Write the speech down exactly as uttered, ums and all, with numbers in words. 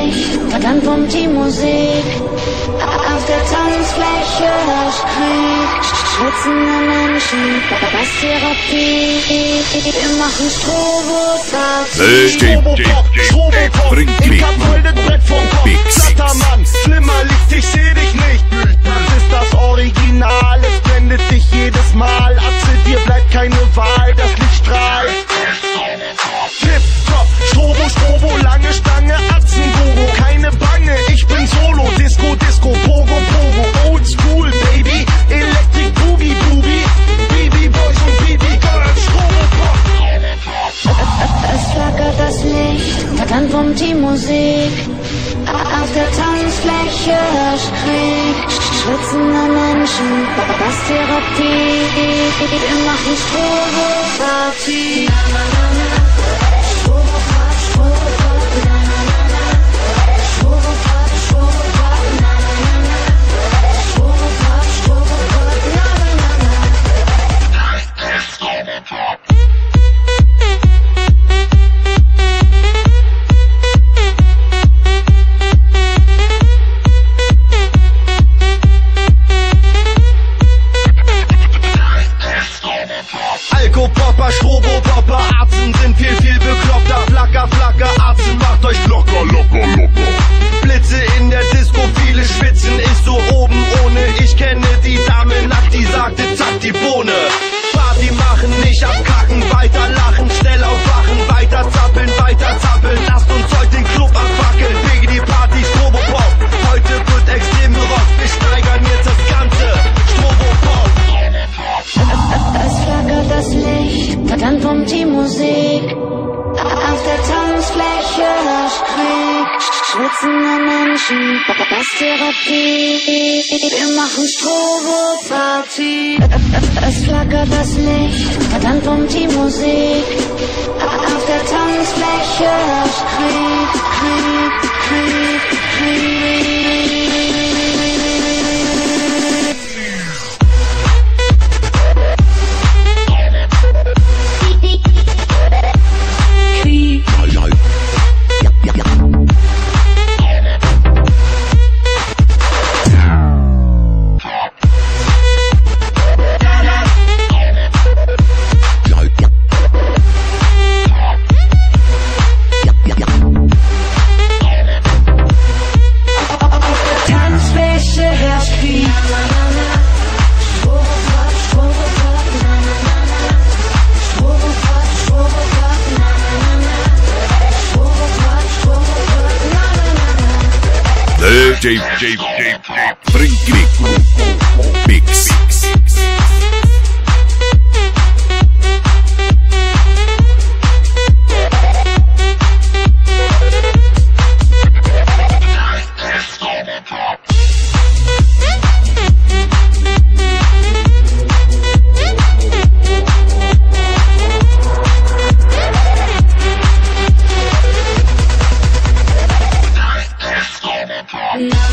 Licht, dann pumpt die Musik. Auf der Tanzfläche herrscht Krieg. Schwitzende Menschen, Basstherapie. Wir machen Strobo-Party. Strobo-Pop, bring Krieg. Ich hab voll das Brett vom Kopf. Satter Mann, schlimmer liegt, ich seh dich nicht. Das ist das Original, es blendet dich jedes Mal. Atze, dir bleibt keine Wahl, das Licht strahlt. Tip-Top, Strobo, Strobo, lange Stange, Atzen-Guru. Keine Bange, ich bin Solo. Disco, Disco, Pogo, Pogo. Old School, Baby, Electric Boogie, Boogie. Baby Boys und Baby Girls, Strobo-Pop. Es flackert das Licht, dann pumpt die Musik. Auf der Tanzfläche herrscht Krieg. Schwitzende Menschen, Basstherapie. Wir machen Strobo-Party. Alko-Popper, Strobo-Popper, Arzen sind viel, viel bekloppter. Flacker, Flacker, Arzen, macht euch locker, locker, locker. Blitze in der Disco, viele schwitzen, ist so oben ohne. Ich kenne die Dame nackt, die sagte, zack, die Bohne. Party machen, nicht abkacken, weiter lachen, schnell aufwachen, weiter zappeln, weiter zappeln. Lasst uns heute den Club abfackeln, wegen die Party Strobo-Pop. Heute wird extrem gerockt, wir steigern jetzt das Ganze. Strobo-Pop. Es flackert das Licht, dann pumpt die Musik. Auf der Tanzfläche herrscht Krieg. Schwitzende Menschen, Basstherapie. Wir machen Strobo-Party. Es flackert das Licht, dann pumpt die Musik. Auf der Tanzfläche herrscht Krieg, Krieg, Krieg, Krieg. J, J, J, J, bring Krieg. Mix. No.